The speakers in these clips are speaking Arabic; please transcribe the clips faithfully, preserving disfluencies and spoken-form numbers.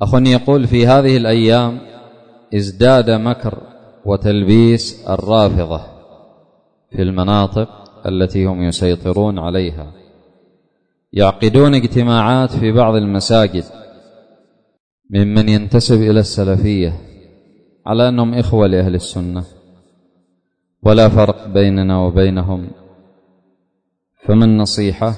أخ يقول: في هذه الأيام ازداد مكر وتلبيس الرافضة في المناطق التي هم يسيطرون عليها، يعقدون اجتماعات في بعض المساجد ممن ينتسب إلى السلفية على أنهم إخوة لأهل السنة ولا فرق بيننا وبينهم، فما النصيحة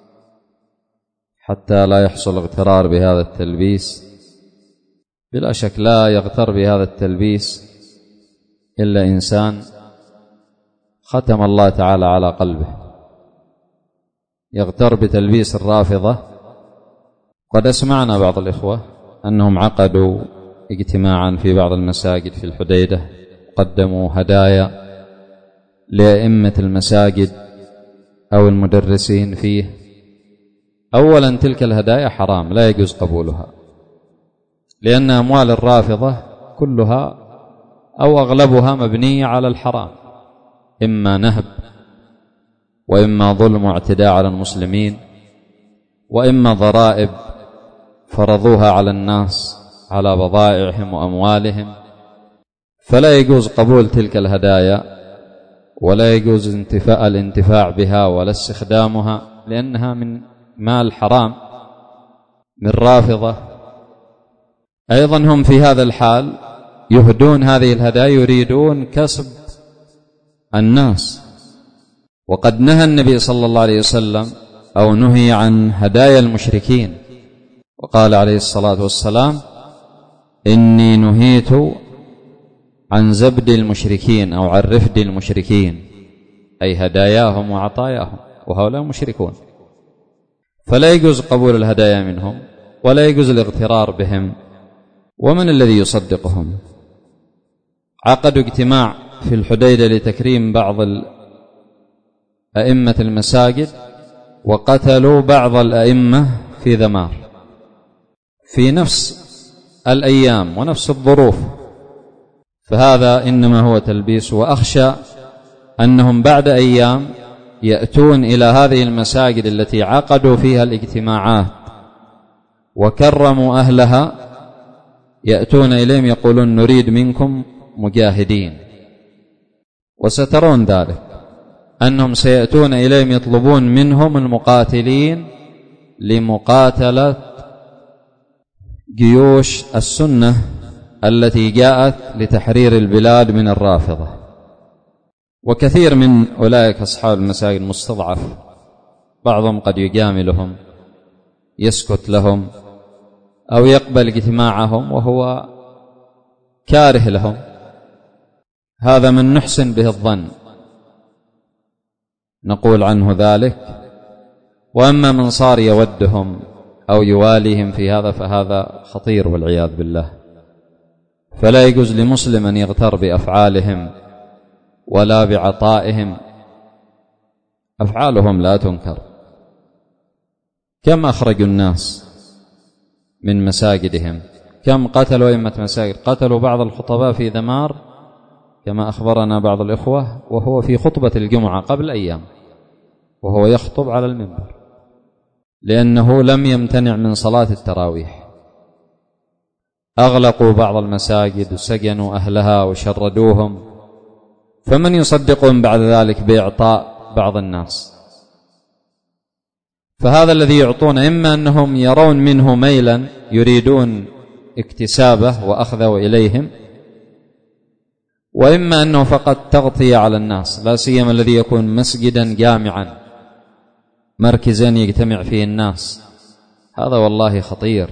حتى لا يحصل اغترار بهذا التلبيس؟ بلا شك لا يغتر بهذا التلبيس إلا إنسان ختم الله تعالى على قلبه. يغتر بتلبيس الرافضة. قد أسمعنا بعض الإخوة أنهم عقدوا اجتماعا في بعض المساجد في الحديدة، قدموا هدايا لأئمة المساجد أو المدرسين فيه. أولا تلك الهدايا حرام، لا يجوز قبولها، لأن أموال الرافضة كلها أو أغلبها مبنية على الحرام، إما نهب وإما ظلم واعتداء على المسلمين وإما ضرائب فرضوها على الناس على بضائعهم وأموالهم. فلا يجوز قبول تلك الهدايا ولا يجوز انتفاء الانتفاع بها ولا استخدامها، لأنها من مال حرام من رافضة. أيضا هم في هذا الحال يهدون هذه الهدايا، يريدون كسب الناس، وقد نهى النبي صلى الله عليه وسلم أو نهي عن هدايا المشركين، وقال عليه الصلاة والسلام: إني نهيت عن زبد المشركين أو عن رفد المشركين، أي هداياهم وعطاياهم، وهؤلاء مشركون. فلا يجوز قبول الهدايا منهم ولا يجوز الاغترار بهم. ومن الذي يصدقهم؟ عقدوا اجتماع في الحديدة لتكريم بعض أئمة المساجد وقتلوا بعض الأئمة في ذمار في نفس الأيام ونفس الظروف، فهذا إنما هو تلبيس. وأخشى أنهم بعد أيام يأتون إلى هذه المساجد التي عقدوا فيها الاجتماعات وكرموا أهلها، يأتون إليهم يقولون: نريد منكم مجاهدين. وسترون ذلك، أنهم سيأتون إليهم يطلبون منهم المقاتلين لمقاتلة جيوش السنة التي جاءت لتحرير البلاد من الرافضة. وكثير من أولئك أصحاب المساجد مستضعف، بعضهم قد يجاملهم، يسكت لهم أو يقبل اجتماعهم وهو كاره لهم. هذا من نحسن به الظن نقول عنه ذلك. وأما من صار يودهم أو يواليهم في هذا فهذا خطير والعياذ بالله. فلا يجوز لمسلم أن يغتر بأفعالهم ولا بعطائهم. أفعالهم لا تنكر. كم أخرجوا الناس من مساجدهم، كم قتلوا أئمة مساجد، قتلوا بعض الخطباء في ذمار كما أخبرنا بعض الإخوة وهو في خطبة الجمعة قبل أيام وهو يخطب على المنبر، لأنه لم يمتنع من صلاة التراويح. أغلقوا بعض المساجد وسجنوا أهلها وشردوهم، فمن يصدقهم بعد ذلك بإعطاء بعض الناس؟ فهذا الذي يعطون إما أنهم يرون منه ميلا يريدون اكتسابه وأخذه إليهم، وإما أنه فقط تغطية على الناس، لا سيما الذي يكون مسجدا جامعا مركزا يجتمع فيه الناس. هذا والله خطير.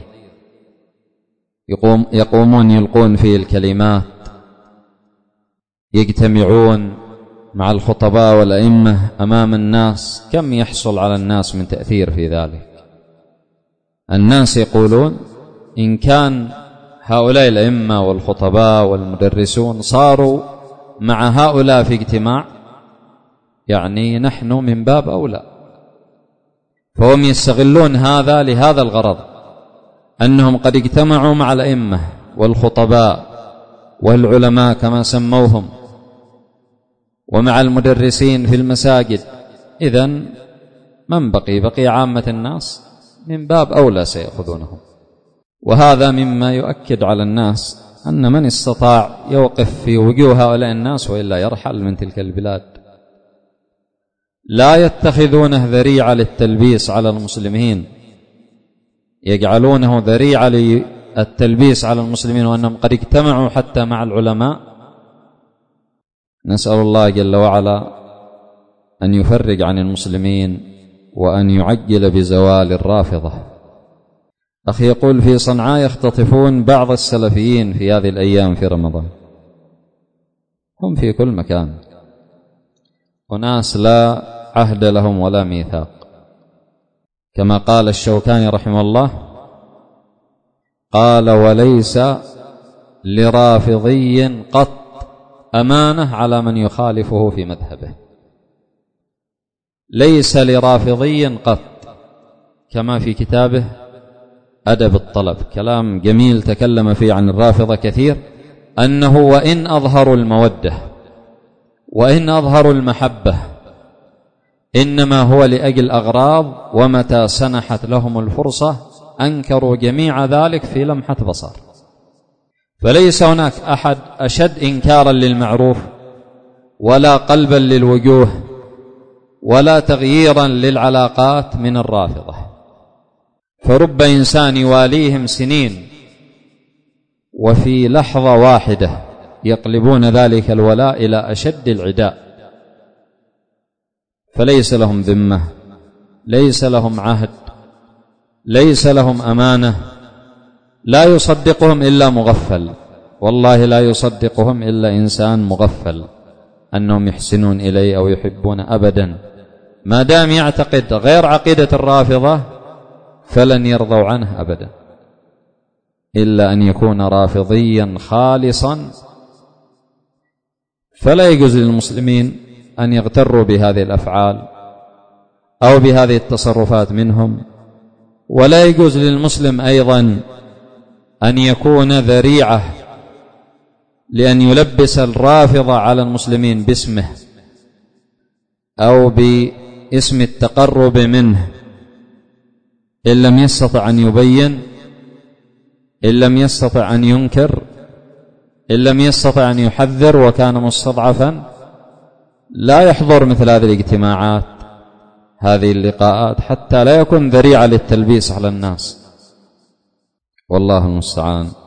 يقوم يقومون يلقون فيه الكلمات، يجتمعون مع الخطباء والأئمة أمام الناس. كم يحصل على الناس من تأثير في ذلك؟ الناس يقولون إن كان هؤلاء الأئمة والخطباء والمدرسون صاروا مع هؤلاء في اجتماع، يعني نحن من باب أولى. فهم يستغلون هذا لهذا الغرض، أنهم قد اجتمعوا مع الأئمة والخطباء والعلماء كما سموهم ومع المدرسين في المساجد. إذن من بقي؟ بقي عامة الناس، من باب أولى سيأخذونهم. وهذا مما يؤكد على الناس أن من استطاع يوقف في وجوه هؤلاء الناس وإلا يرحل من تلك البلاد. لا يتخذونه ذريعة للتلبيس على المسلمين، يجعلونه ذريعة للتلبيس على المسلمين وأنهم قد اجتمعوا حتى مع العلماء. نسأل الله جل وعلا أن يفرج عن المسلمين وأن يعجل بزوال الرافضة. أخي يقول في صنعاء يختطفون بعض السلفيين في هذه الأيام في رمضان. هم في كل مكان، وناس لا عهد لهم ولا ميثاق، كما قال الشوكاني رحمه الله، قال: وليس لرافضي قط أمانة على من يخالفه في مذهبه. ليس لرافضي قط، كما في كتابه أدب الطلب، كلام جميل تكلم فيه عن الرافضة كثير، أنه وإن أظهروا المودة وإن أظهروا المحبة إنما هو لأجل أغراض، ومتى سنحت لهم الفرصة أنكروا جميع ذلك في لمحة بصر. فليس هناك أحد أشد إنكارا للمعروف ولا قلبا للوجوه ولا تغييرا للعلاقات من الرافضة. فرب إنسان يواليهم سنين وفي لحظة واحدة يقلبون ذلك الولاء إلى أشد العداء. فليس لهم ذمة، ليس لهم عهد، ليس لهم أمانة. لا يصدقهم إلا مغفل، والله لا يصدقهم إلا إنسان مغفل أنهم يحسنون إليه أو يحبون أبدا. ما دام يعتقد غير عقيدة الرافضة فلن يرضوا عنه أبدا، إلا أن يكون رافضيا خالصا. فلا يجوز للمسلمين أن يغتروا بهذه الأفعال أو بهذه التصرفات منهم، ولا يجوز للمسلم أيضا أن يكون ذريعة لأن يلبس الرافضة على المسلمين باسمه أو باسم التقرب منه، إن لم يستطع أن يبين، إن لم يستطع أن ينكر، إن لم يستطع أن يحذر وكان مستضعفا، لا يحضر مثل هذه الاجتماعات، هذه اللقاءات، حتى لا يكون ذريعة للتلبيس على الناس. والله المستعان.